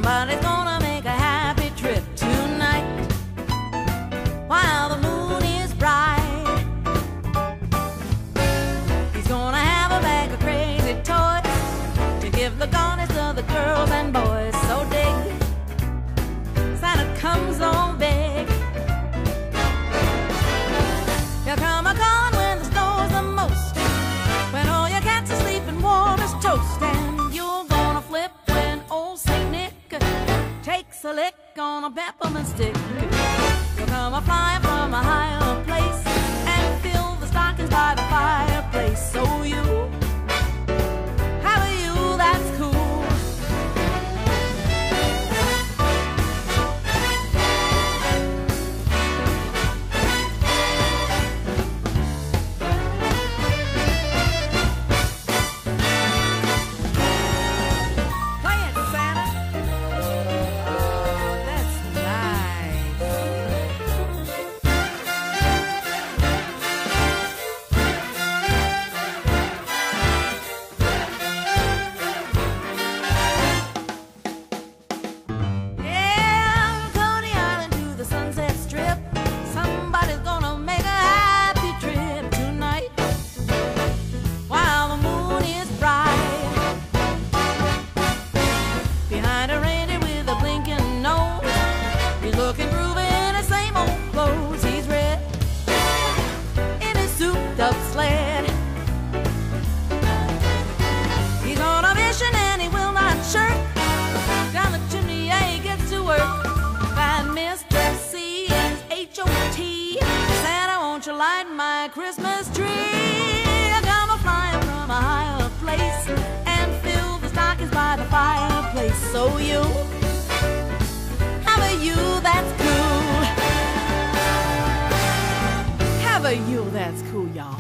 Somebody's gonna make a happy trip tonight while the moon is bright. He's gonna have a bag of crazy toys to give the garnish to the girls and boys. So dig, Santa comes on big. He'll come a-calling when the snow's the most, when all your cats are sleeping warm as toast. And you're gonna flip when old Saint Nick takes a lick on a peppermint stick. You'll come a-flying from a higher place and fill the stockings by the fireplace. So you have a you that's cool. Looking groovy in his same old clothes. He's red in his souped-up sled. He's on a mission and he will not shirk. Down the chimney, yeah, he gets to work. Find Mr. C and his H-O-T. Santa, won't you light my Christmas tree? I come a-flying from a higher place and fill the stockings by the fireplace. So you have a you that's cool. Have a you that's cool, y'all.